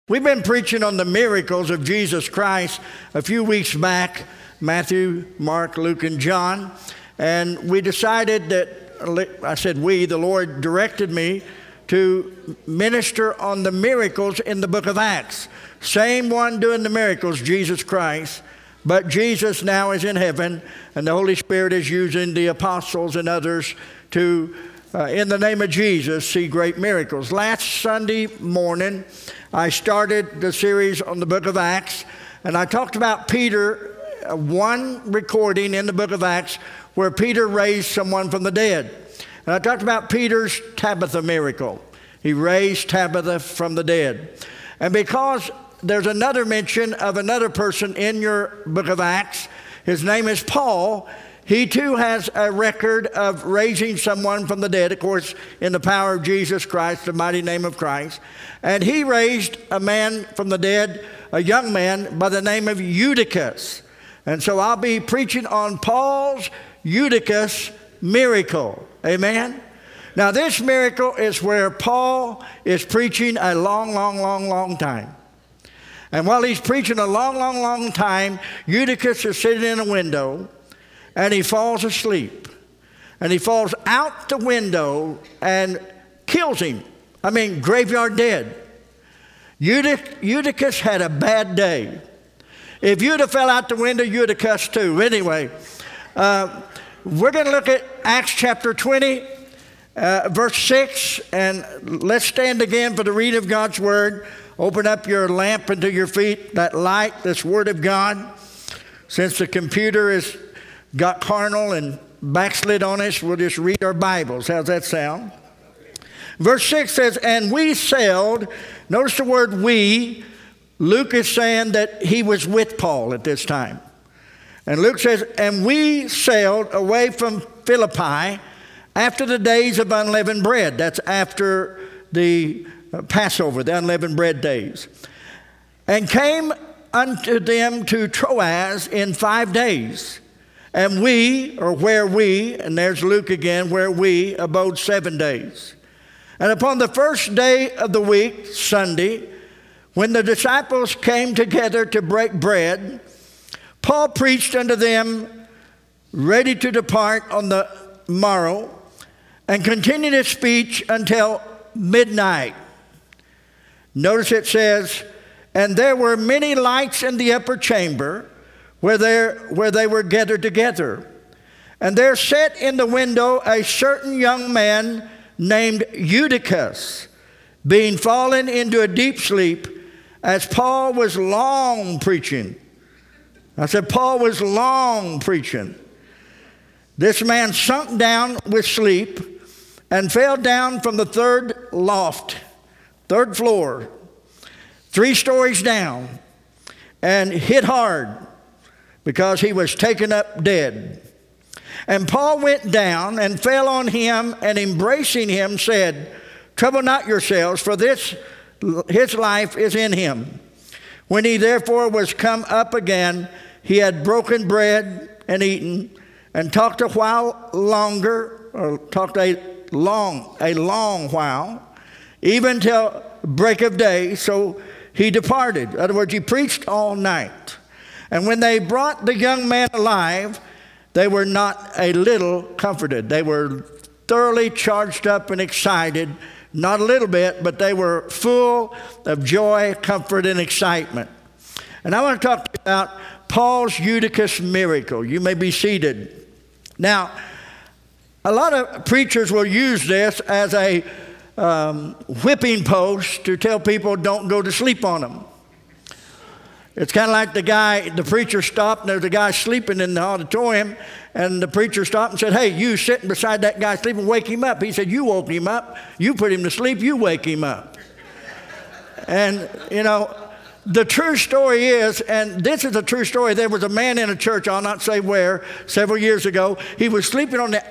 We've been preaching on the miracles of Jesus Christ a few weeks back, Matthew, Mark, Luke, and John. And we decided that, I said we, the Lord directed me to minister on the miracles in the book of Acts. Same one doing the miracles, Jesus Christ. But Jesus now is in heaven, and the Holy Spirit is using the apostles and others to, in the name of Jesus, see great miracles. Last Sunday morning, I started the series on the book of Acts, and I talked about Peter, one recording in the book of Acts where Peter raised someone from the dead. And I talked about Peter's Tabitha miracle. He raised Tabitha from the dead. And because there's another mention of another person in your book of Acts, his name is Paul. He too has a record of raising someone from the dead, of course, in the power of Jesus Christ, the mighty name of Christ. And he raised a man from the dead, a young man by the name of Eutychus. And so I'll be preaching on Paul's Eutychus miracle. Amen? Now this miracle is where Paul is preaching a long time. And while he's preaching a long time, Eutychus is sitting in a window, and he falls asleep. And he falls out the window and kills him. I mean, graveyard dead. Eutychus had a bad day. If you'd have fell out the window, you'd have cussed too. Anyway, we're going to look at Acts chapter 20, verse 6. And let's stand again for the reading of God's word. Open up your lamp unto your feet, that light, this word of God. Since the computer has got carnal and backslid on us, we'll just read our Bibles. How's that sound? Verse 6 says, and we sailed. Notice the word we. Luke is saying that he was with Paul at this time. And Luke says, and we sailed away from Philippi after the days of unleavened bread. That's after the Passover, the unleavened bread days. And came unto them to Troas in 5 days. And we, or where we, and there's Luke again, where we abode 7 days. And upon the first day of the week, Sunday, when the disciples came together to break bread, Paul preached unto them, ready to depart on the morrow, and continued his speech until midnight. Notice it says, and there were many lights in the upper chamber where they were gathered together. And there sat in the window a certain young man named Eutychus, being fallen into a deep sleep, as Paul was long preaching. I said, Paul was long preaching. This man sunk down with sleep and fell down from the third floor, 3 stories down, and hit hard, because he was taken up dead. And Paul went down and fell on him, and embracing him said, trouble not yourselves, for his life is in him. When he therefore was come up again, he had broken bread and eaten, and talked a while longer, or talked a long while, even till break of day. So he departed. In other words, he preached all night. And when they brought the young man alive, they were not a little comforted. They were thoroughly charged up and excited. Not a little bit, but they were full of joy, comfort, and excitement. And I want to talk about Paul's Eutychus miracle. You may be seated. Now, a lot of preachers will use this as a whipping post to tell people don't go to sleep on them. It's kind of like the preacher stopped, and there's a guy sleeping in the auditorium, and the preacher stopped and said, hey, you sitting beside that guy sleeping, wake him up. He said, you woke him up. You put him to sleep. You wake him up. And, you know, the true story is, and this is a true story, there was a man in a church, I'll not say where, several years ago. He was sleeping on the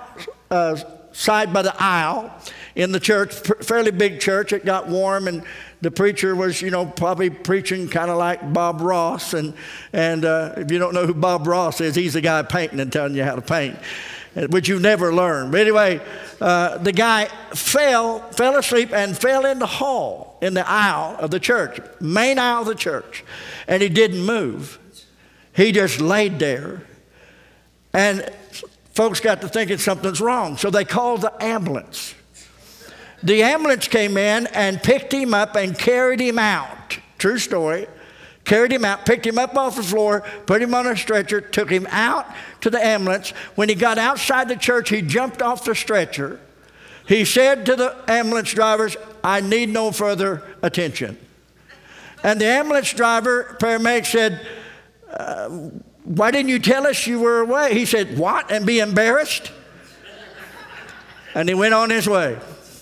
outside by the aisle in the church, fairly big church. It got warm, and the preacher was, you know, probably preaching kind of like Bob Ross. And if you don't know who Bob Ross is, he's the guy painting and telling you how to paint. which you never learn. But anyway, the guy fell asleep and fell in the hall, in the aisle of the church, main aisle of the church. And he didn't move. He just laid there. And folks got to thinking something's wrong. So they called the ambulance. The ambulance came in and picked him up and carried him out. True story. Carried him out, picked him up off the floor, put him on a stretcher, took him out to the ambulance. When he got outside the church, he jumped off the stretcher. He said to the ambulance drivers, "I need no further attention." And the ambulance driver, paramedic, said, "Why didn't you tell us you were away?" He said, "What? And be embarrassed?" And he went on his way.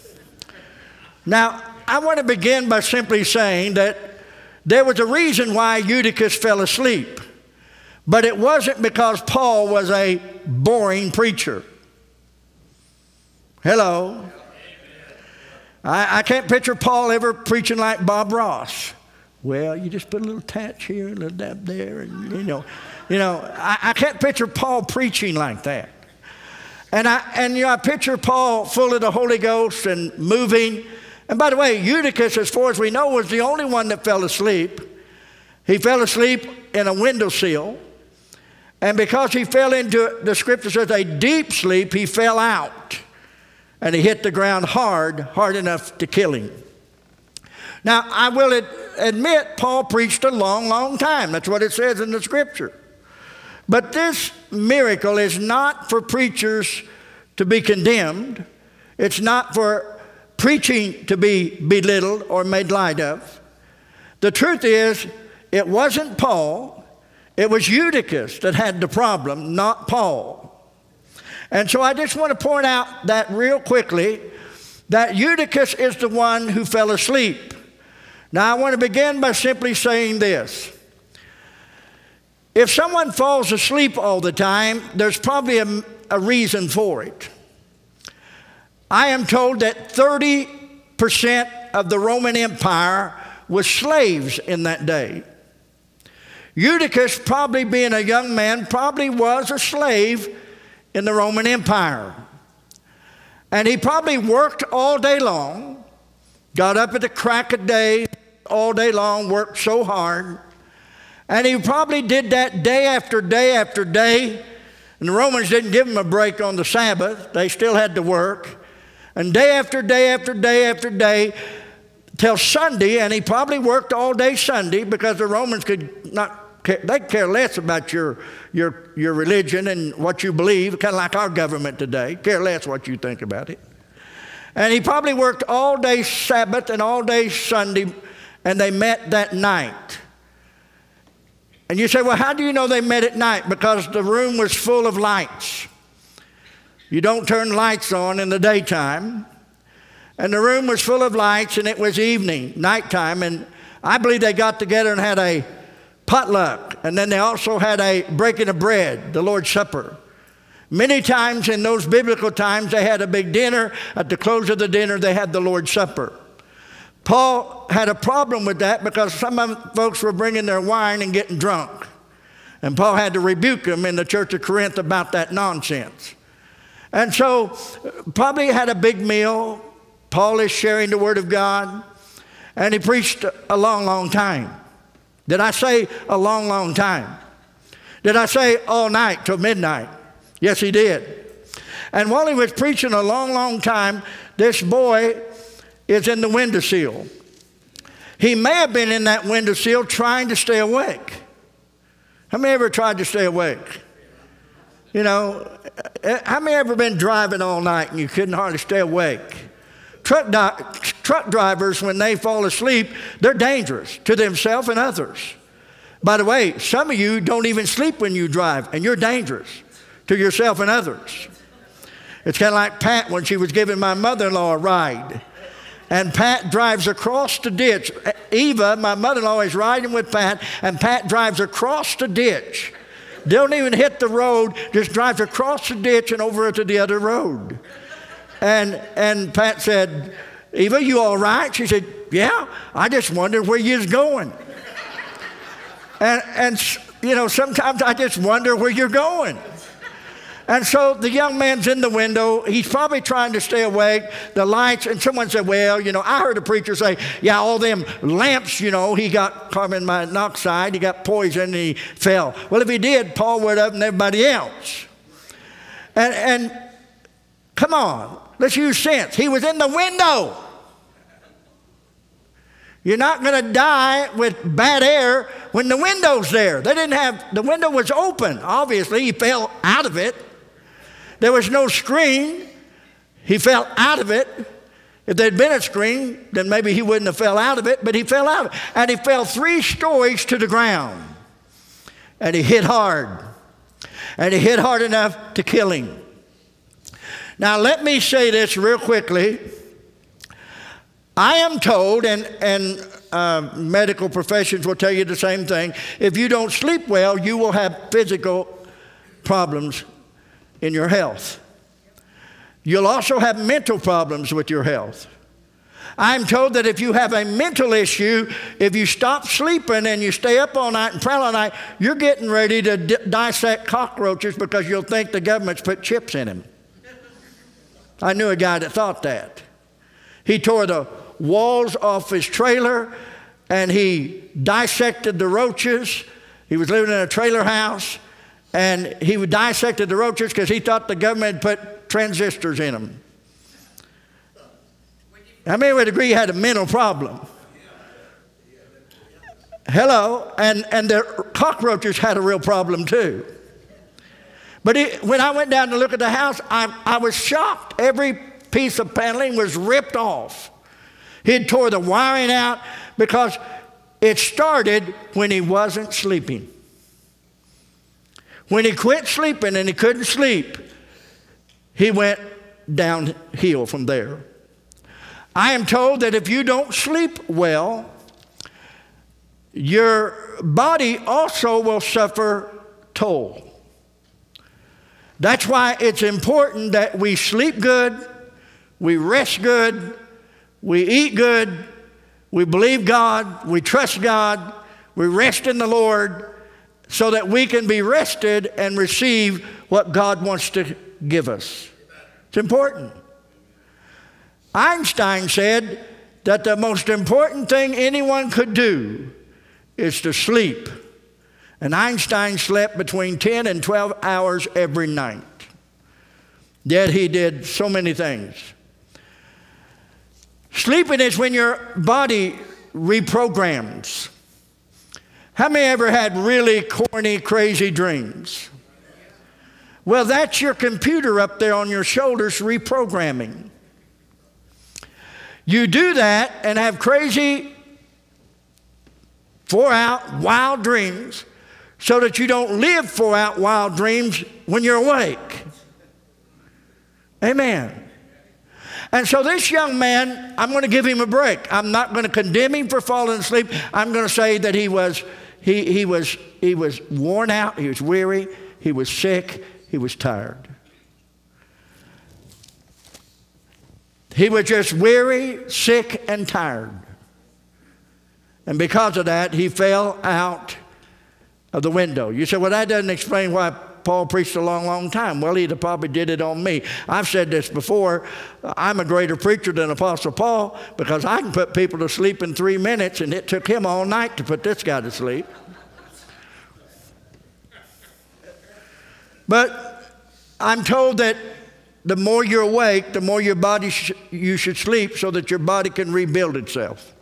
Now, I want to begin by simply saying that there was a reason why Eutychus fell asleep, but it wasn't because Paul was a boring preacher. Hello. I can't picture Paul ever preaching like Bob Ross. Well, you just put a little touch here, a little dab there, and I can't picture Paul preaching like that. And I picture Paul full of the Holy Ghost and moving. And by the way, Eutychus, as far as we know, was the only one that fell asleep. He fell asleep in a windowsill. And because he fell into, the scripture says, a deep sleep, he fell out. And he hit the ground hard enough to kill him. Now, I will admit, Paul preached a long, long time. That's what it says in the scripture. But this miracle is not for preachers to be condemned. It's not for preaching to be belittled or made light of. The truth is, it wasn't Paul, it was Eutychus that had the problem, not Paul. And so I just want to point out that real quickly, that Eutychus is the one who fell asleep. Now I want to begin by simply saying this. If someone falls asleep all the time, there's probably a reason for it. I am told that 30% of the Roman Empire was slaves in that day. Eutychus, probably being a young man, probably was a slave in the Roman Empire. And he probably worked all day long, got up at the crack of day, all day long, worked so hard. And he probably did that day after day after day. And the Romans didn't give him a break on the Sabbath. They still had to work. And day after day after day after day till Sunday, and he probably worked all day Sunday because the Romans could not care, they care less about your religion and what you believe, kind of like our government today, care less what you think about it. And he probably worked all day Sabbath and all day Sunday, and they met that night. And you say, well, how do you know they met at night? Because the room was full of lights. You don't turn lights on in the daytime. And the room was full of lights, and it was evening, nighttime. And I believe they got together and had a potluck. And then they also had a breaking of bread, the Lord's Supper. Many times in those biblical times, they had a big dinner. At the close of the dinner, they had the Lord's Supper. Paul had a problem with that because some folks were bringing their wine and getting drunk. And Paul had to rebuke them in the church of Corinth about that nonsense. And so, probably had a big meal. Paul is sharing the Word of God. And he preached a long, long time. Did I say a long, long time? Did I say all night till midnight? Yes, he did. And while he was preaching a long, long time, this boy is in the windowsill. He may have been in that windowsill trying to stay awake. How many ever tried to stay awake? You know, how many ever been driving all night and you couldn't hardly stay awake? Truck drivers, when they fall asleep, they're dangerous to themselves and others. By the way, some of you don't even sleep when you drive, and you're dangerous to yourself and others. It's kind of like Pat when she was giving my mother-in-law a ride. And Pat drives across the ditch. Eva, my mother-in-law, is riding with Pat, and Pat drives across the ditch. Don't even hit the road, just drives across the ditch and over to the other road. And Pat said, Eva, you all right? She said, yeah, I just wondered where you was going. And you know, sometimes I just wonder where you're going. And so the young man's in the window. He's probably trying to stay awake. The lights, and someone said, well, I heard a preacher say, yeah, all them lamps, he got carbon monoxide, he got poison, and he fell. Well, if he did, Paul would have and everybody else. And come on, let's use sense. He was in the window. You're not going to die with bad air when the window's there. The window was open. Obviously, he fell out of it. There was no screen. He fell out of it. If there'd been a screen, then maybe he wouldn't have fell out of it, but he fell out of it. And he fell 3 stories to the ground. And he hit hard. And he hit hard enough to kill him. Now, let me say this real quickly. I am told, and medical professions will tell you the same thing, if you don't sleep well, you will have physical problems in your health. You'll also have mental problems with your health. I'm told that if you have a mental issue, if you stop sleeping and you stay up all night and prowl all night, you're getting ready to dissect cockroaches because you'll think the government's put chips in them. I knew a guy that thought that. He tore the walls off his trailer and he dissected the roaches. He was living in a trailer house and he dissected the roaches because he thought the government had put transistors in them. How many would agree he had a mental problem? Hello, and the cockroaches had a real problem too. But when I went down to look at the house, I was shocked. Every piece of paneling was ripped off. He tore the wiring out because it started when he wasn't sleeping. When he quit sleeping and he couldn't sleep, he went downhill from there. I am told that if you don't sleep well, your body also will suffer toll. That's why it's important that we sleep good, we rest good, we eat good, we believe God, we trust God, we rest in the Lord so that we can be rested and receive what God wants to give us. It's important. Einstein said that the most important thing anyone could do is to sleep. And Einstein slept between 10 and 12 hours every night. Yet he did so many things. Sleeping is when your body reprograms. How many ever had really corny, crazy dreams? Well, that's your computer up there on your shoulders reprogramming. You do that and have crazy, far-out, wild dreams so that you don't live far-out, wild dreams when you're awake. Amen. And so this young man, I'm going to give him a break. I'm not going to condemn him for falling asleep. I'm going to say that he was worn out, he was weary, he was sick, he was tired. He was just weary, sick, and tired. And because of that, he fell out of the window. You say, well, that doesn't explain why Paul preached a long, long time. Well, he'd have probably did it on me. I've said this before. I'm a greater preacher than Apostle Paul because I can put people to sleep in 3 minutes, and it took him all night to put this guy to sleep. But I'm told that the more you're awake, the more your body you should sleep so that your body can rebuild itself.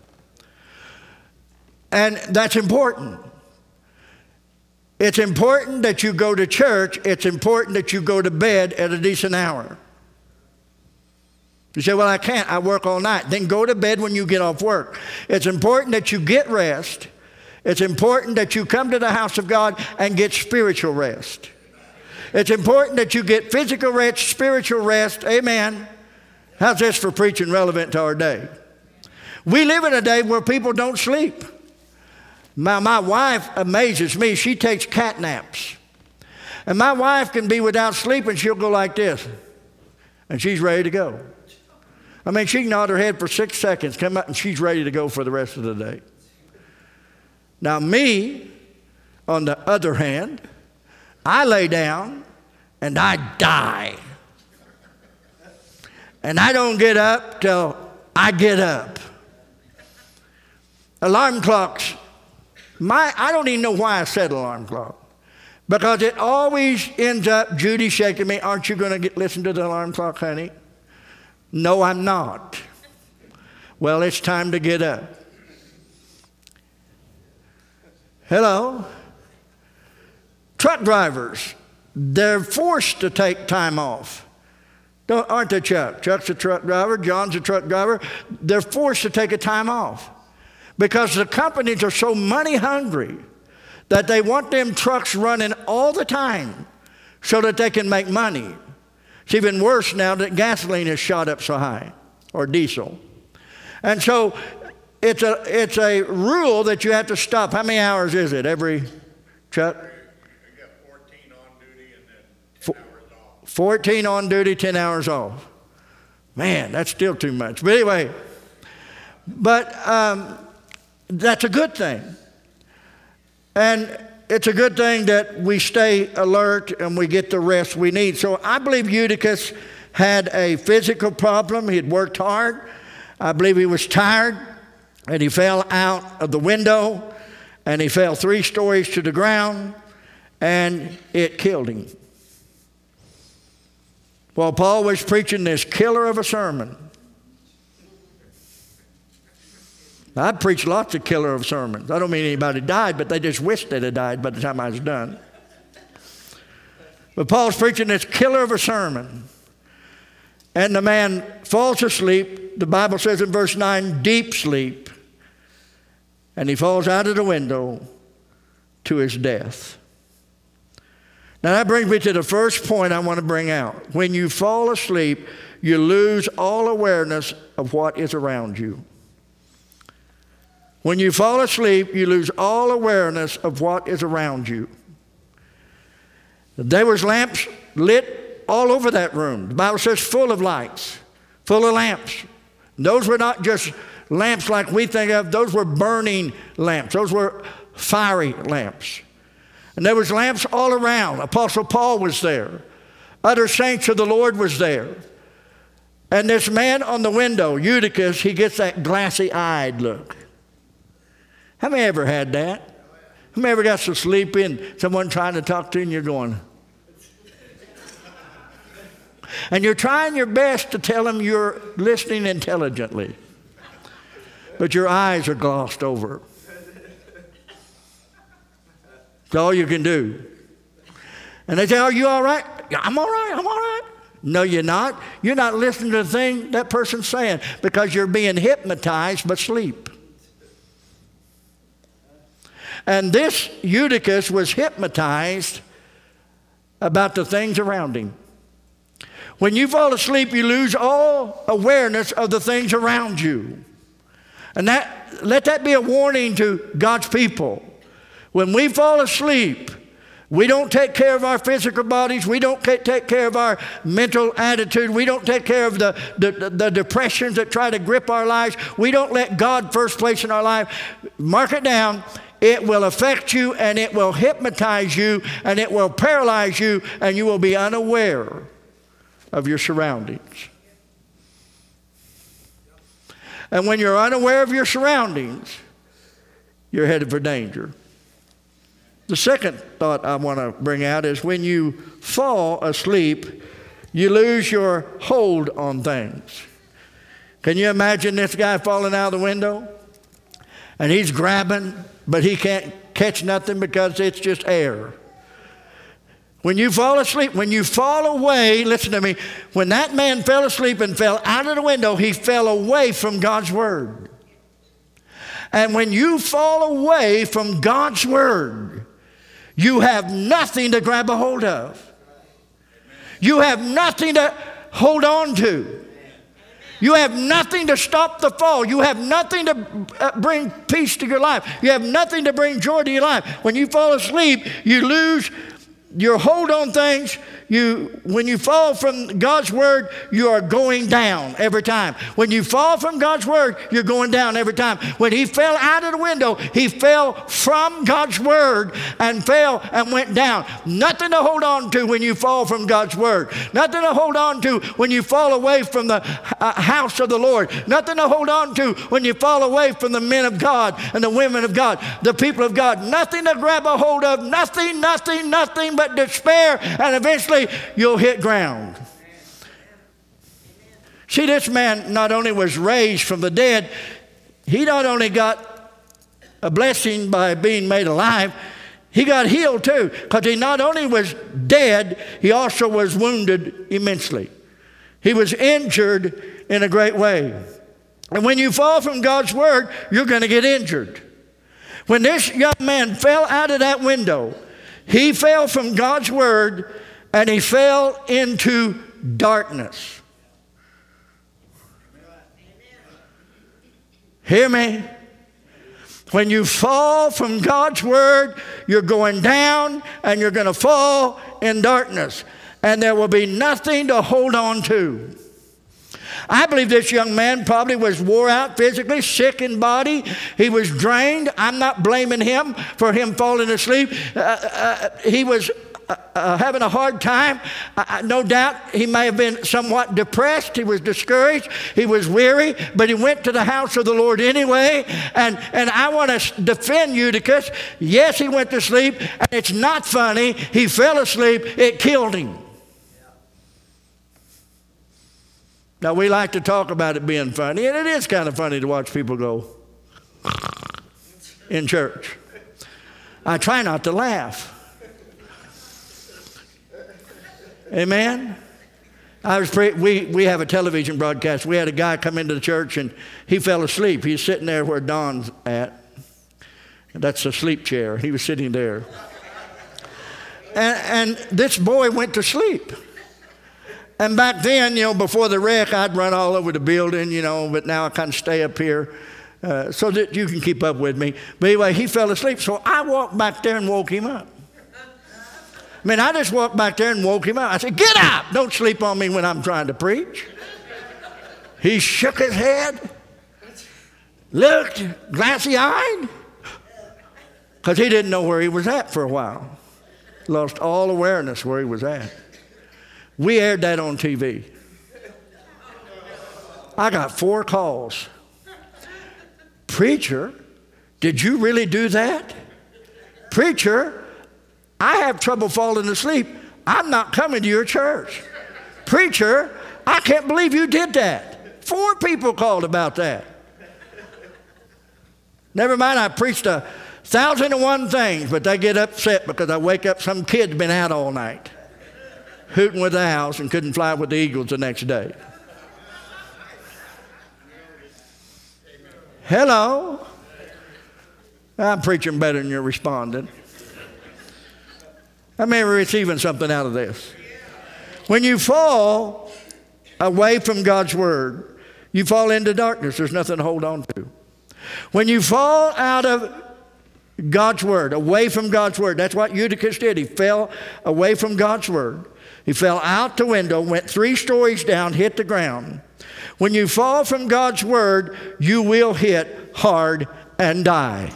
And that's important. It's important that you go to church. It's important that you go to bed at a decent hour. You say, well, I can't. I work all night. Then go to bed when you get off work. It's important that you get rest. It's important that you come to the house of God and get spiritual rest. It's important that you get physical rest, spiritual rest. Amen. How's this for preaching relevant to our day? We live in a day where people don't sleep. My wife amazes me. She takes cat naps. And my wife can be without sleep and she'll go like this. And she's ready to go. I mean, she can nod her head for 6 seconds, come out, and she's ready to go for the rest of the day. Now me, on the other hand, I lay down and I die. And I don't get up till I get up. Alarm clocks. I don't even know why I said alarm clock. Because it always ends up, Judy shaking me, aren't you going to listen to the alarm clock, honey? No, I'm not. Well, it's time to get up. Hello? Truck drivers, they're forced to take time off. Aren't they, Chuck? Chuck's a truck driver. John's a truck driver. They're forced to take a time off because the companies are so money hungry that they want them trucks running all the time so that they can make money. It's even worse now that gasoline has shot up so high, or diesel. And so it's a rule that you have to stop. How many hours is it every, Chuck? You got 14 on duty and then 10 hours off. 14 on duty, 10 hours off. Man, that's still too much. But anyway, that's a good thing. And it's a good thing that we stay alert and we get the rest we need. So I believe Eutychus had a physical problem. He had worked hard. I believe he was tired, and he fell out of the window, and he fell 3 stories to the ground, and it killed him. While Paul was preaching this killer of a sermon. I've preached lots of killer of sermons. I don't mean anybody died, but they just wished they'd have died by the time I was done. But Paul's preaching this killer of a sermon. And the man falls asleep. The Bible says in verse 9, deep sleep. And he falls out of the window to his death. Now that brings me to the first point I want to bring out. When you fall asleep, you lose all awareness of what is around you. When you fall asleep, you lose all awareness of what is around you. There was lamps lit all over that room. The Bible says full of lights, full of lamps. And those were not just lamps like we think of. Those were burning lamps. Those were fiery lamps. And there was lamps all around. Apostle Paul was there. Other saints of the Lord was there. And this man on the window, Eutychus, he gets that glassy-eyed look. How many ever had that? How many ever got so sleepy and someone trying to talk to you and you're going? And you're trying your best to tell them you're listening intelligently. But your eyes are glossed over. That's all you can do. And they say, are you all right? Yeah, I'm all right, I'm all right. No, you're not. You're not listening to the thing that person's saying because you're being hypnotized by sleep. And this Eutychus was hypnotized about the things around him. When you fall asleep, you lose all awareness of the things around you. And let that be a warning to God's people. When we fall asleep, we don't take care of our physical bodies. We don't take care of our mental attitude. We don't take care of the depressions that try to grip our lives. We don't let God first place in our life. Mark it down. It will affect you, and it will hypnotize you, and it will paralyze you, and you will be unaware of your surroundings. And when you're unaware of your surroundings, you're headed for danger. The second thought I want to bring out is when you fall asleep, you lose your hold on things. Can you imagine this guy falling out of the window? And he's grabbing, but he can't catch nothing because it's just air. When you fall asleep, when you fall away, listen to me, when that man fell asleep and fell out of the window, he fell away from God's Word. And when you fall away from God's Word, you have nothing to grab a hold of. You have nothing to hold on to. You have nothing to stop the fall. You have nothing to bring peace to your life. You have nothing to bring joy to your life. When you fall asleep, you lose your hold on things, when you fall from God's word, you are going down every time. When you fall from God's word, you're going down every time. When he fell out of the window, he fell from God's word and fell and went down. Nothing to hold on to when you fall from God's word. Nothing to hold on to when you fall away from the house of the Lord. Nothing to hold on to when you fall away from the men of God and the women of God, the people of God. Nothing to grab a hold of. Nothing but despair, and eventually you'll hit ground. See, this man not only was raised from the dead, he not only got a blessing by being made alive, he got healed too, because he not only was dead, he also was wounded immensely. He was injured in a great way. And when you fall from God's word, you're going to get injured. When this young man fell out of that window, he fell from God's word and he fell into darkness. Hear me? When you fall from God's word, you're going down and you're going to fall in darkness. And there will be nothing to hold on to. I believe this young man probably was wore out physically, sick in body. He was drained. I'm not blaming him for him falling asleep. He was having a hard time. No doubt he may have been somewhat depressed. He was discouraged. He was weary, but he went to the house of the Lord anyway. And I want to defend Eutychus. Yes, he went to sleep, and it's not funny. He fell asleep. It killed him. Now, we like to talk about it being funny, and it is kind of funny to watch people go in church. I try not to laugh. Amen? We have a television broadcast. We had a guy come into the church, and he fell asleep. He's sitting there where Don's at. That's a sleep chair. He was sitting there. And this boy went to sleep. And back then, before the wreck, I'd run all over the building, but now I kind of stay up here so that you can keep up with me. But anyway, he fell asleep, so I walked back there and woke him up. I just walked back there and woke him up. I said, "Get up! Don't sleep on me when I'm trying to preach." He shook his head, looked glassy-eyed, because he didn't know where he was at for a while. Lost all awareness where he was at. We aired that on TV. I got 4 calls. "Preacher, did you really do that? Preacher, I have trouble falling asleep. I'm not coming to your church. Preacher, I can't believe you did that." 4 people called about that. Never mind, I preached 1,001 things, but they get upset because I wake up, some kid's been out all night, hooting with the house and couldn't fly with the eagles the next day. Hello? I'm preaching better than you're responding. I may be receiving something out of this. When you fall away from God's word, you fall into darkness. There's nothing to hold on to. When you fall out of God's word, away from God's word, that's what Eutychus did. He fell away from God's word. He fell out the window, went 3 stories down, hit the ground. When you fall from God's word, you will hit hard and die.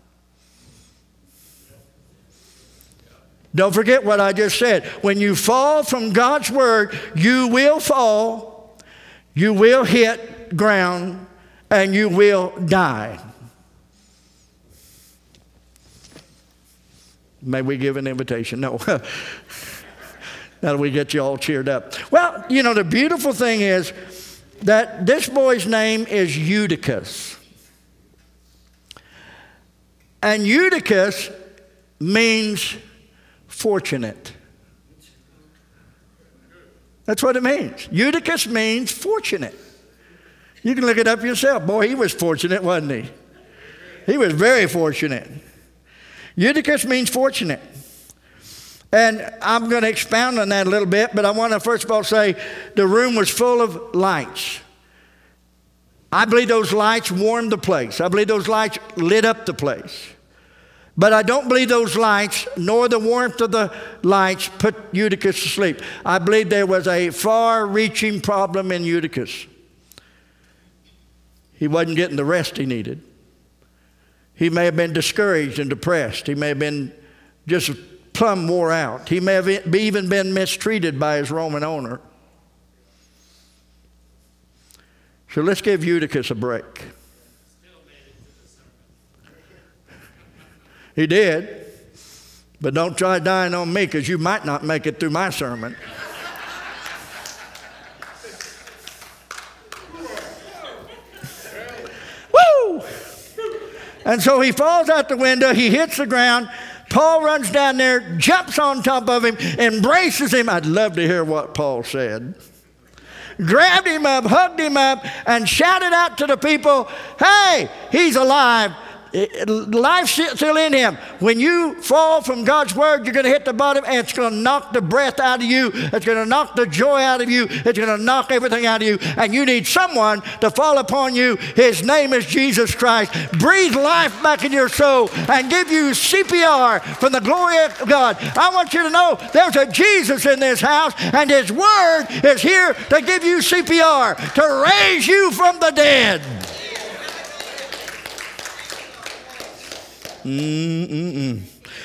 Don't forget what I just said. When you fall from God's word, you will fall, you will hit ground, and you will die. May we give an invitation? No. Now we get you all cheered up. Well, the beautiful thing is that this boy's name is Eutychus. And Eutychus means fortunate. That's what it means. Eutychus means fortunate. You can look it up yourself. Boy, he was fortunate, wasn't he? He was very fortunate. Eutychus means fortunate. And I'm going to expound on that a little bit, but I want to first of all say the room was full of lights. I believe those lights warmed the place. I believe those lights lit up the place. But I don't believe those lights, nor the warmth of the lights, put Eutychus to sleep. I believe there was a far-reaching problem in Eutychus. He wasn't getting the rest he needed. He may have been discouraged and depressed. He may have been just plumb wore out. He may have even been mistreated by his Roman owner. So let's give Eutychus a break. He did. But don't try dying on me, because you might not make it through my sermon. Woo! And so he falls out the window. He hits the ground. Paul runs down there, jumps on top of him, embraces him. I'd love to hear what Paul said. Grabbed him up, hugged him up, and shouted out to the people, hey, he's alive. Life's still in him. When you fall from God's word, you're going to hit the bottom, and it's going to knock the breath out of you. It's going to knock the joy out of you. It's going to knock everything out of you. And you need someone to fall upon you. His name is Jesus Christ. Breathe life back in your soul and give you CPR from the glory of God. I want you to know there's a Jesus in this house, and his word is here to give you CPR, to raise you from the dead. Woo!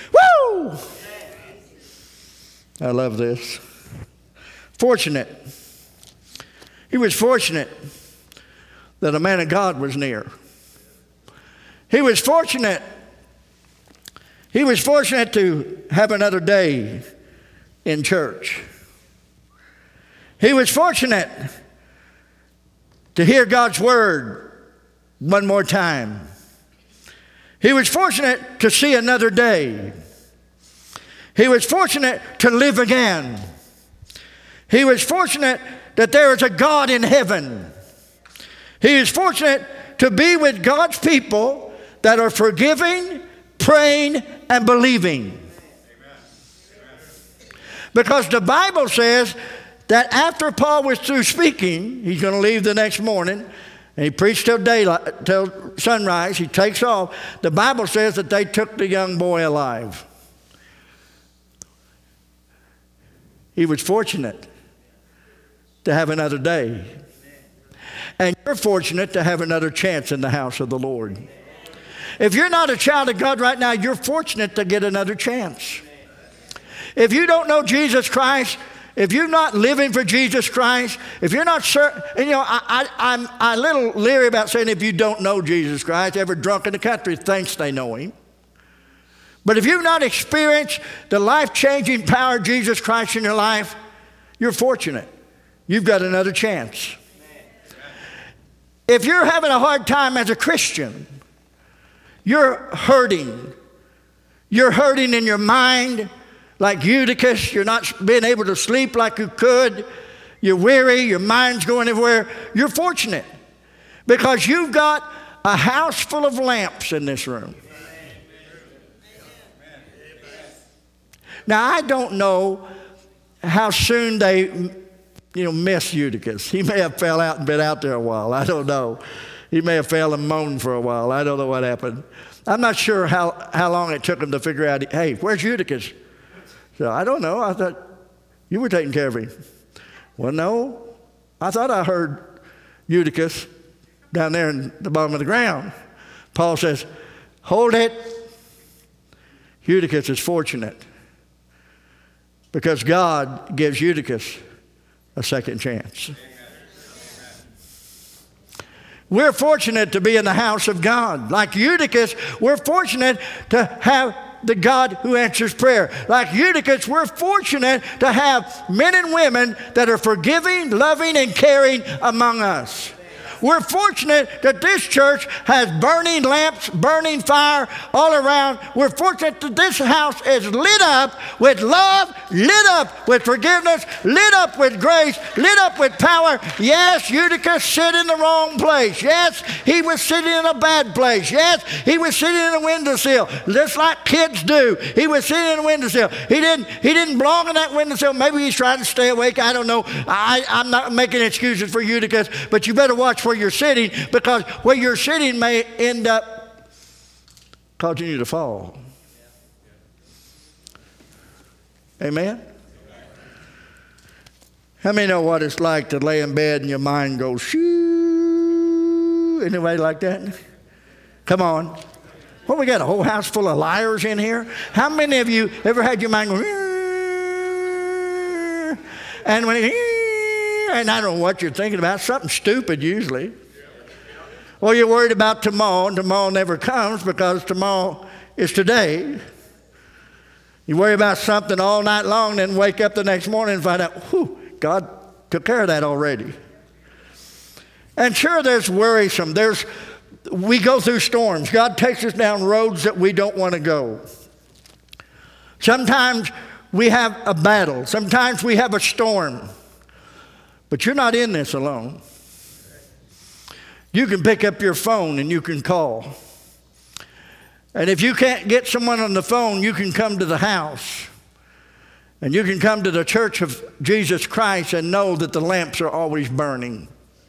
I love this. Fortunate. He was fortunate that a man of God was near. He was fortunate. He was fortunate to have another day in church. He was fortunate to hear God's word one more time. He was fortunate to see another day. He was fortunate to live again. He was fortunate that there is a God in heaven. He is fortunate to be with God's people that are forgiving, praying, and believing. Because the Bible says that after Paul was through speaking, he's going to leave the next morning, and he preached till daylight, till sunrise. He takes off. The Bible says that they took the young boy alive. He was fortunate to have another day. And you're fortunate to have another chance in the house of the Lord. If you're not a child of God right now, you're fortunate to get another chance. If you don't know Jesus Christ, if you're not living for Jesus Christ, if you're not certain, and you know, I'm a little leery about saying if you don't know Jesus Christ, every drunk in the country thinks they know him. But if you've not experienced the life-changing power of Jesus Christ in your life, you're fortunate. You've got another chance. If you're having a hard time as a Christian, you're hurting. You're hurting in your mind. Like Eutychus, you're not being able to sleep like you could. You're weary, your mind's going everywhere. You're fortunate because you've got a house full of lamps in this room. Now, I don't know how soon they, miss Eutychus. He may have fell out and been out there a while. I don't know. He may have fell and moaned for a while. I don't know what happened. I'm not sure how long it took him to figure out, hey, where's Eutychus? So I don't know. I thought you were taking care of him. Well, no. I thought I heard Eutychus down there in the bottom of the ground. Paul says, hold it. Eutychus is fortunate because God gives Eutychus a second chance. We're fortunate to be in the house of God. Like Eutychus, we're fortunate to have the God who answers prayer. Like Eutychus, we're fortunate to have men and women that are forgiving, loving, and caring among us. We're fortunate that this church has burning lamps, burning fire all around. We're fortunate that this house is lit up with love, lit up with forgiveness, lit up with grace, lit up with power. Yes, Eutychus sit in the wrong place. Yes, he was sitting in a bad place. Yes, he was sitting in a windowsill, just like kids do. He was sitting in a windowsill. He didn't belong in that windowsill. Maybe he's trying to stay awake. I don't know. I'm not making excuses for Eutychus, but you better watch where you're sitting, because where you're sitting may end up causing you to fall. Amen? How many know what it's like to lay in bed and your mind goes, shoo? Anybody like that? Come on. Well, we got a whole house full of liars in here. How many of you ever had your mind go, and when and I don't know what you're thinking about, something stupid usually. Well, you're worried about tomorrow, and tomorrow never comes because tomorrow is today. You worry about something all night long, then wake up the next morning and find out, whew, God took care of that already. And sure, there's worrisome. We go through storms. God takes us down roads that we don't want to go. Sometimes we have a battle. Sometimes we have a storm. But you're not in this alone. You can pick up your phone and you can call. And if you can't get someone on the phone, you can come to the house. And you can come to the Church of Jesus Christ and know that the lamps are always burning.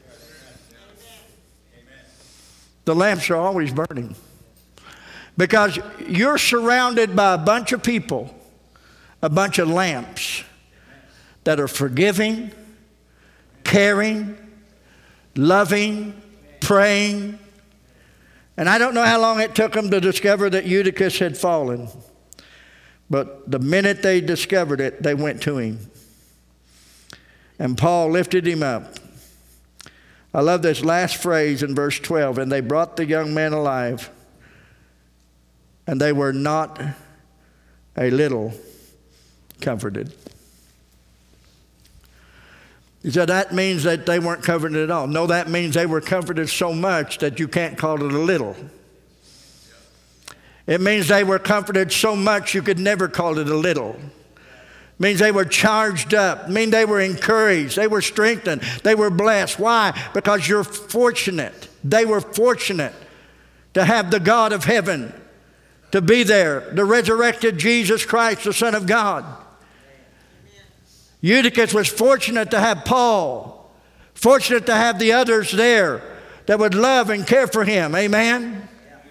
The lamps are always burning. Because you're surrounded by a bunch of people, a bunch of lamps that are forgiving, caring, loving, praying. And I don't know how long it took them to discover that Eutychus had fallen. But the minute they discovered it, they went to him. And Paul lifted him up. I love this last phrase in verse 12. And they brought the young man alive. And they were not a little comforted. You said that means that they weren't comforted at all. No, that means they were comforted so much that you can't call it a little. It means they were comforted so much you could never call it a little. It means they were charged up. It means they were encouraged. They were strengthened. They were blessed. Why? Because you're fortunate. They were fortunate to have the God of heaven to be there, the resurrected Jesus Christ, the Son of God. Eutychus was fortunate to have Paul, fortunate to have the others there that would love and care for him. Amen?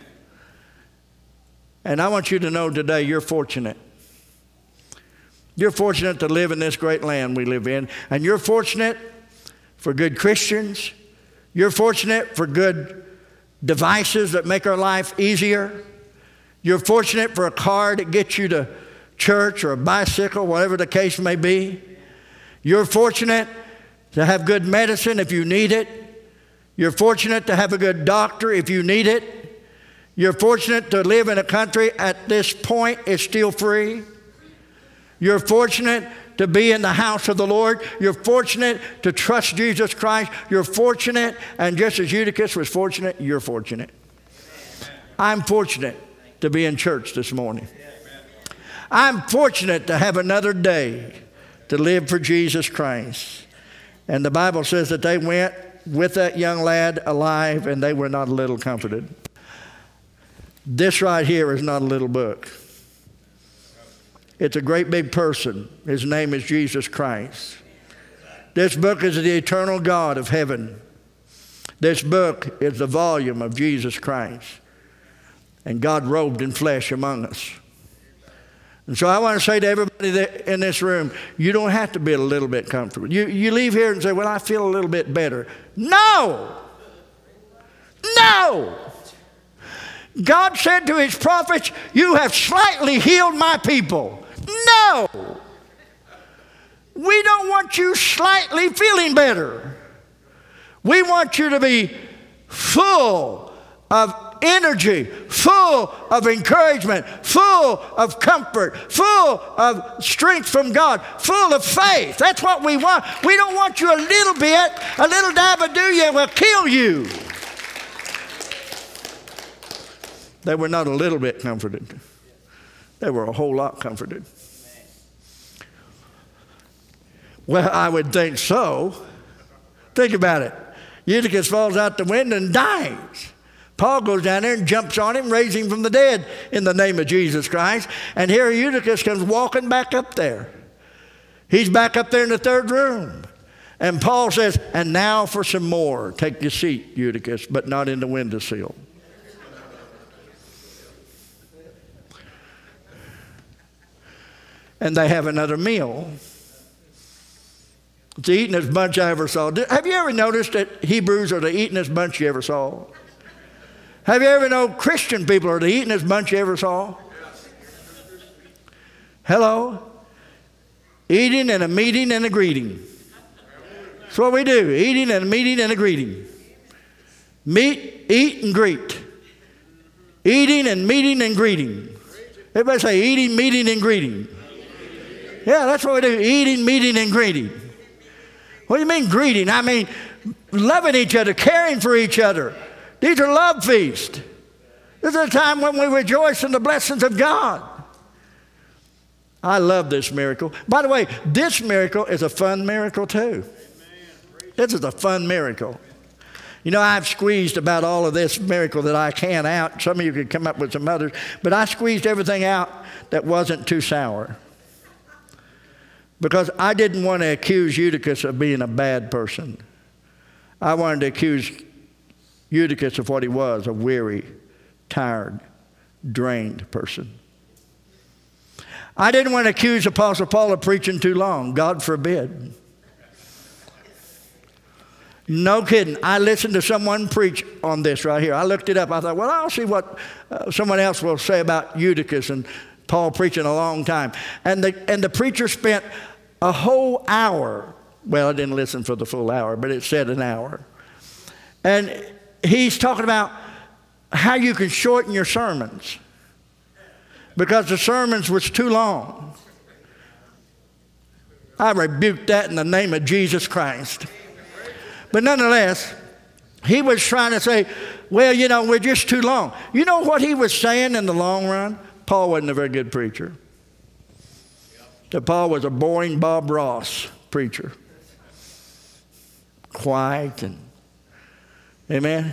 And I want you to know today you're fortunate. You're fortunate to live in this great land we live in. And you're fortunate for good Christians. You're fortunate for good devices that make our life easier. You're fortunate for a car that gets you to church or a bicycle, whatever the case may be. You're fortunate to have good medicine if you need it. You're fortunate to have a good doctor if you need it. You're fortunate to live in a country at this point is still free. You're fortunate to be in the house of the Lord. You're fortunate to trust Jesus Christ. You're fortunate, and just as Eutychus was fortunate, you're fortunate. I'm fortunate to be in church this morning. I'm fortunate to have another day to live for Jesus Christ. And the Bible says that they went with that young lad alive, and they were not a little comforted. This right here is not a little book. It's a great big person. His name is Jesus Christ. This book is the eternal God of heaven. This book is the volume of Jesus Christ. And God robed in flesh among us. And so I want to say to everybody in this room, you don't have to be a little bit comfortable. You leave here and say, well, I feel a little bit better. No! No! God said to his prophets, you have slightly healed my people. No! We don't want you slightly feeling better. We want you to be full of energy, full of encouragement, full of comfort, full of strength from God, full of faith. That's what we want. We don't want you a little bit, a little dabba-doo will kill you. They were not a little bit comforted. They were a whole lot comforted. Well, I would think so. Think about it. Eutychus falls out the window and dies. Paul goes down there and jumps on him, raises him from the dead in the name of Jesus Christ. And here Eutychus comes walking back up there. He's back up there in the third room. And Paul says, and now for some more. Take your seat, Eutychus, but not in the windowsill. and they have another meal. It's the eatingest bunch I ever saw. Have you ever noticed that Hebrews are the eatingest bunch you ever saw? Have you ever known Christian people are the eatingest bunch you ever saw? Hello? Eating and a meeting and a greeting. That's what we do. Eating and a meeting and a greeting. Meet, eat, and greet. Eating and meeting and greeting. Everybody say eating, meeting, and greeting. Yeah, that's what we do. Eating, meeting, and greeting. What do you mean greeting? I mean loving each other, caring for each other. These are love feasts. This is a time when we rejoice in the blessings of God. I love this miracle. By the way, this miracle is a fun miracle too. This is a fun miracle. You know, I've squeezed about all of this miracle that I can out. Some of you could come up with some others. But I squeezed everything out that wasn't too sour. Because I didn't want to accuse Eutychus of being a bad person. I wanted to accuse Eutychus of what he was, a weary, tired, drained person. I didn't want to accuse Apostle Paul of preaching too long. God forbid. No kidding. I listened to someone preach on this right here. I looked it up. I thought, well, I'll see what someone else will say about Eutychus and Paul preaching a long time. And the preacher spent a whole hour. Well, I didn't listen for the full hour, but it said an hour. And he's talking about how you can shorten your sermons because the sermons was too long. I rebuked that in the name of Jesus Christ. But nonetheless, he was trying to say, well, you know, we're just too long. You know what he was saying in the long run? Paul wasn't a very good preacher. That Paul was a boring Bob Ross preacher. Quiet and, amen.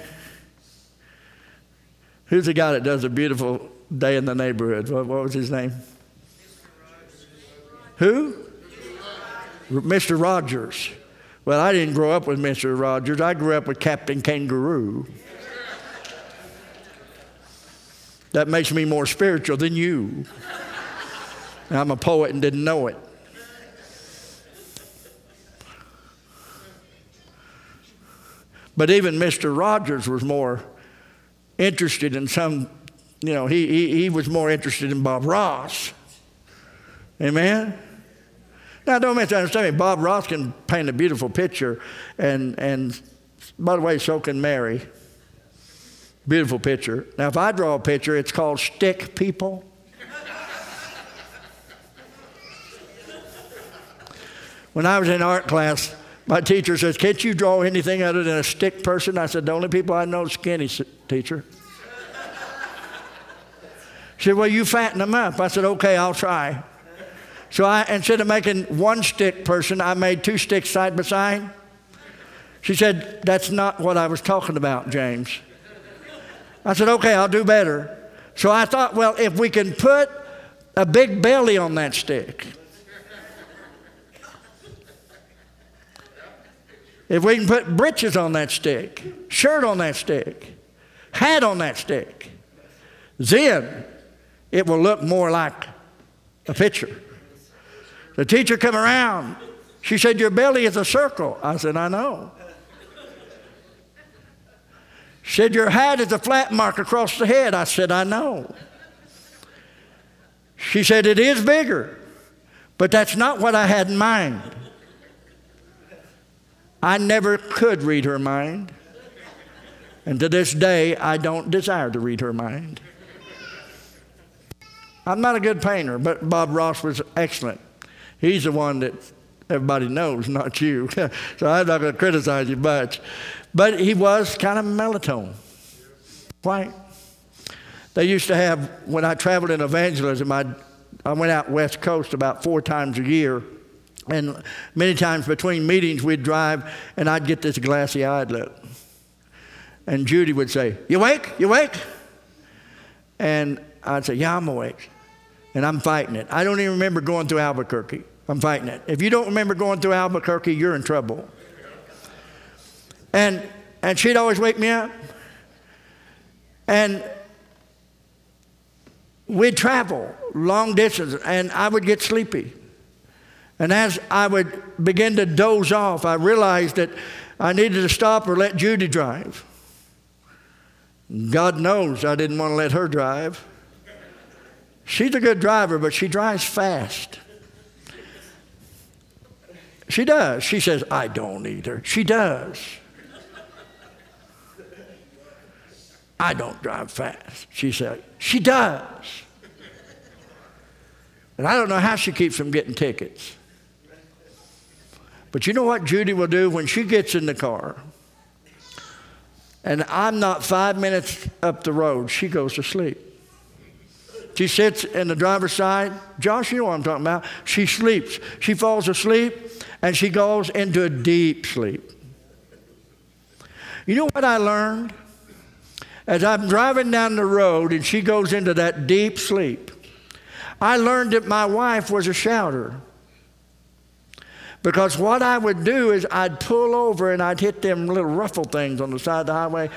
Who's the guy that does a beautiful day in the neighborhood? What was his name? Who? Mr. Rogers. Well, I didn't grow up with Mr. Rogers. I grew up with Captain Kangaroo. That makes me more spiritual than you. I'm a poet and didn't know it. But even Mr. Rogers was more interested in some, you know, he was more interested in Bob Ross. Amen? Now, don't misunderstand me. Bob Ross can paint a beautiful picture, and by the way, so can Mary. Beautiful picture. Now, if I draw a picture, it's called stick people. When I was in art class, my teacher says, can't you draw anything other than a stick person? I said, the only people I know is skinny, teacher. She said, well, you fatten them up. I said, okay, I'll try. So instead of making one stick person, I made two sticks side by side. She said, that's not what I was talking about, James. I said, okay, I'll do better. So I thought, well, if we can put a big belly on that stick, if we can put breeches on that stick, shirt on that stick, hat on that stick, then it will look more like a picture. The teacher come around. She said, your belly is a circle. I said, I know. She said, your hat is a flat mark across the head. I said, I know. She said, it is bigger, but that's not what I had in mind. I never could read her mind. And to this day, I don't desire to read her mind. I'm not a good painter, but Bob Ross was excellent. He's the one that everybody knows, not you. So I'm not going to criticize you much. But he was kind of monotone. White. They used to have, when I traveled in evangelism, I went out West Coast about 4 times a year. And many times between meetings, we'd drive, and I'd get this glassy-eyed look. And Judy would say, you awake? You awake? And I'd say, yeah, I'm awake. And I'm fighting it. I don't even remember going through Albuquerque. I'm fighting it. If you don't remember going through Albuquerque, you're in trouble. And she'd always wake me up. And we'd travel long distance, and I would get sleepy. And as I would begin to doze off, I realized that I needed to stop or let Judy drive. God knows I didn't want to let her drive. She's a good driver, but she drives fast. She does. She says, I don't either. She does. I don't drive fast. She said, she does. And I don't know how she keeps from getting tickets. But you know what Judy will do when she gets in the car? And I'm not 5 minutes up the road, she goes to sleep. She sits in the driver's side. Josh, you know what I'm talking about. She sleeps. She falls asleep, and she goes into a deep sleep. You know what I learned? As I'm driving down the road, and she goes into that deep sleep, I learned that my wife was a shouter. Because what I would do is I'd pull over and I'd hit them little ruffle things on the side of the highway.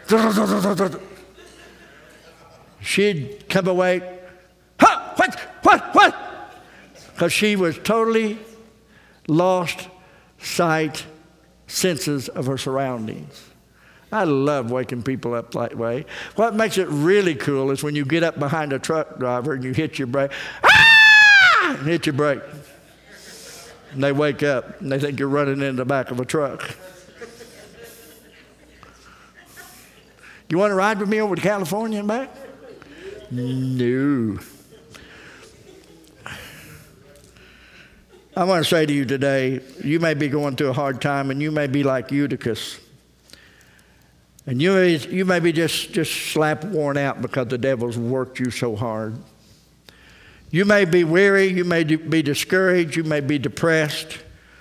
She'd come awake. Huh, what? Because she was totally lost sight, senses of her surroundings. I love waking people up that way. What makes it really cool is when you get up behind a truck driver and you hit your brake. Ah! And hit your brake. And they wake up and they think you're running in the back of a truck. You want to ride with me over to California and back? No. I want to say to you today, you may be going through a hard time, and you may be like Eutychus. And you may be just slap worn out because the devil's worked you so hard. You may be weary, you may be discouraged, you may be depressed.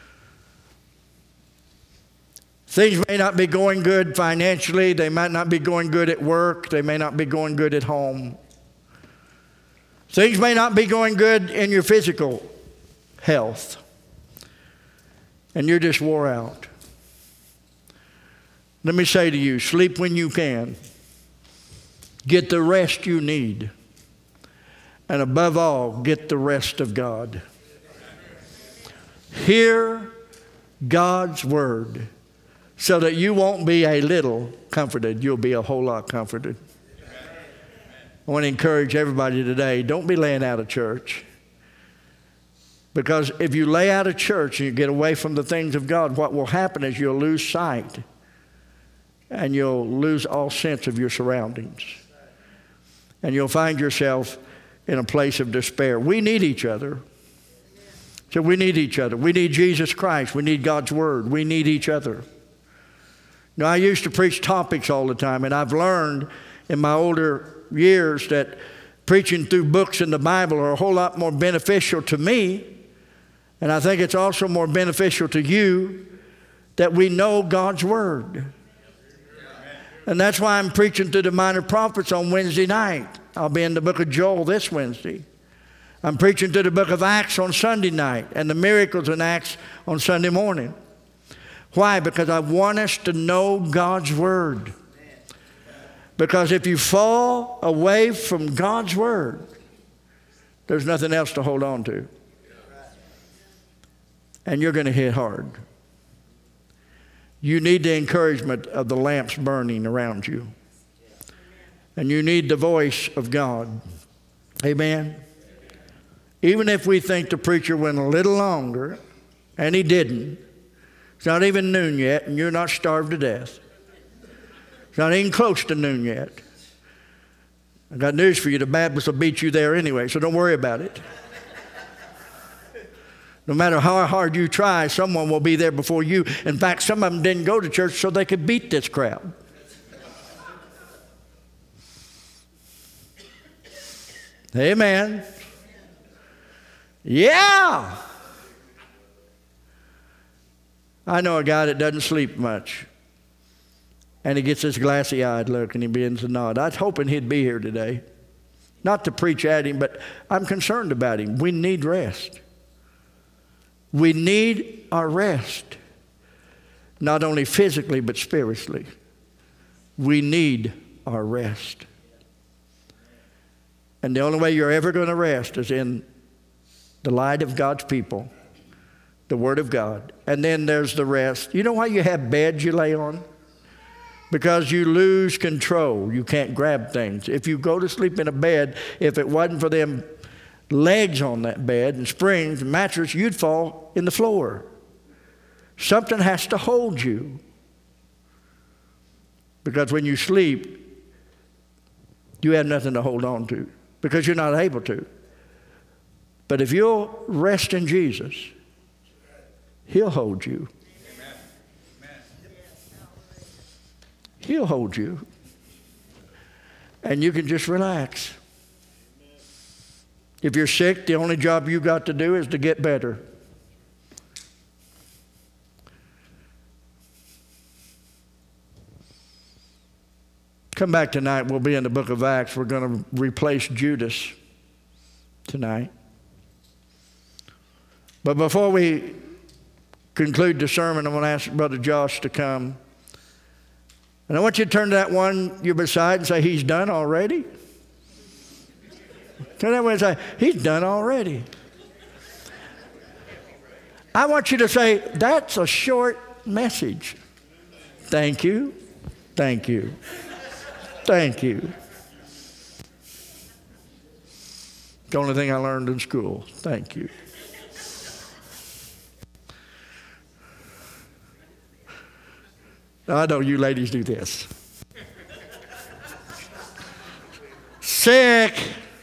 Things may not be going good financially, they might not be going good at work, they may not be going good at home. Things may not be going good in your physical health, and you're just wore out. Let me say to you, sleep when you can. Get the rest you need. And above all, get the rest of God. Hear God's word so that you won't be a little comforted. You'll be a whole lot comforted. I want to encourage everybody today, don't be laying out of church. Because if you lay out of church and you get away from the things of God, what will happen is you'll lose sight. And you'll lose all sense of your surroundings. And you'll find yourself in a place of despair. We need each other. So we need each other. We need Jesus Christ. We need God's Word. We need each other. Now, I used to preach topics all the time, and I've learned in my older years that preaching through books in the Bible are a whole lot more beneficial to me, and I think it's also more beneficial to you that we know God's Word. And that's why I'm preaching through the minor prophets on Wednesday night. I'll be in the book of Joel this Wednesday. I'm preaching through the book of Acts on Sunday night and the miracles in Acts on Sunday morning. Why? Because I want us to know God's Word. Because if you fall away from God's Word, there's nothing else to hold on to. And you're going to hit hard. You need the encouragement of the lamps burning around you. And you need the voice of God. Amen? Even if we think the preacher went a little longer, and he didn't. It's not even noon yet, and you're not starved to death. It's not even close to noon yet. I got news for you. The Baptists will beat you there anyway, so don't worry about it. No matter how hard you try, someone will be there before you. In fact, some of them didn't go to church so they could beat this crowd. Amen. Yeah. I know a guy that doesn't sleep much. And he gets this glassy-eyed look and he begins to nod. I was hoping he'd be here today. Not to preach at him, but I'm concerned about him. We need rest. We need our rest, not only physically but spiritually. We need our rest. And the only way you're ever going to rest is in the light of God's people, the Word of God. And then there's the rest. You know why you have beds you lay on? Because you lose control. You can't grab things. If you go to sleep in a bed, if it wasn't for them legs on that bed and springs and mattress, you'd fall in the floor. Something has to hold you. Because when you sleep, you have nothing to hold on to because you're not able to. But if you'll rest in Jesus, He'll hold you. He'll hold you. And you can just relax. If you're sick, the only job you got to do is to get better. Come back tonight. We'll be in the book of Acts. We're going to replace Judas tonight. But before we conclude the sermon, I want to ask Brother Josh to come. And I want you to turn to that one you're beside and say, he's done already. Turn that way and say, he's done already. I want you to say, that's a short message. Thank you. Thank you. Thank you. The only thing I learned in school. Thank you. I know you ladies do this. Sick.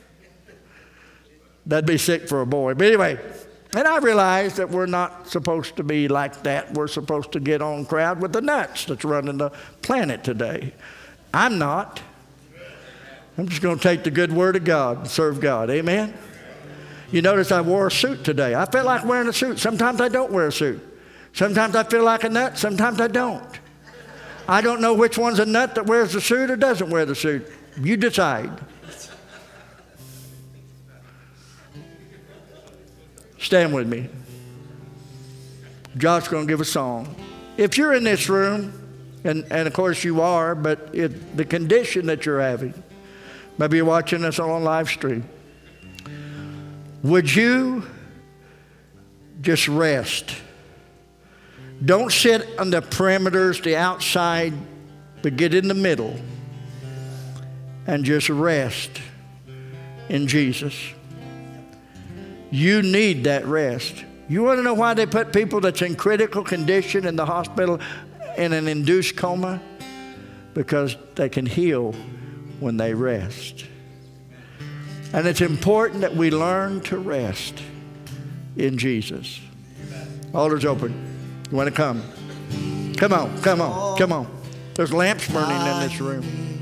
That'd be sick for a boy. But anyway, and I realize that we're not supposed to be like that. We're supposed to get on crowd with the nuts that's running the planet today. I'm not. I'm just going to take the good word of God and serve God. Amen? You notice I wore a suit today. I felt like wearing a suit. Sometimes I don't wear a suit. Sometimes I feel like a nut. Sometimes I don't. I don't know which one's a nut that wears the suit or doesn't wear the suit. You decide. Stand with me. Josh's going to give a song. If you're in this room, and of course you are, but the condition that you're having, maybe you're watching us on live stream, would you just rest? Don't sit on the perimeters, the outside, but get in the middle and just rest in Jesus. You need that rest. You want to know why they put people that's in critical condition in the hospital in an induced coma? Because they can heal when they rest. And it's important that we learn to rest in Jesus. Altar's open. You want to come? Come on, come on, come on. There's lamps burning in this room.